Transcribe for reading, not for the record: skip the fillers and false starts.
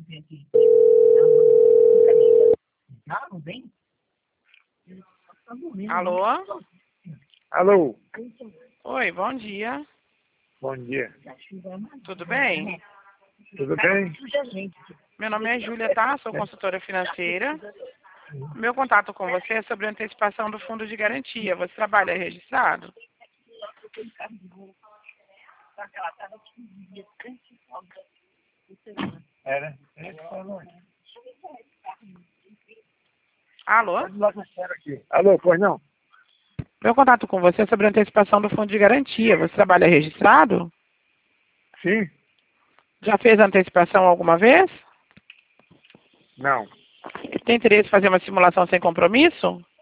Alô? Alô, Oi, bom dia. bom dia. Tudo bem? Tudo bem? Meu nome é Júlia, tá? Sou consultora financeira. Meu contato com você é sobre a antecipação do fundo de garantia. Você trabalha registrado? Era. Alô? Alô, pois não? Meu contato com você é sobre a antecipação do fundo de garantia. Você trabalha registrado? Sim? Já fez a antecipação alguma vez? Não. Tem interesse em fazer uma simulação sem compromisso?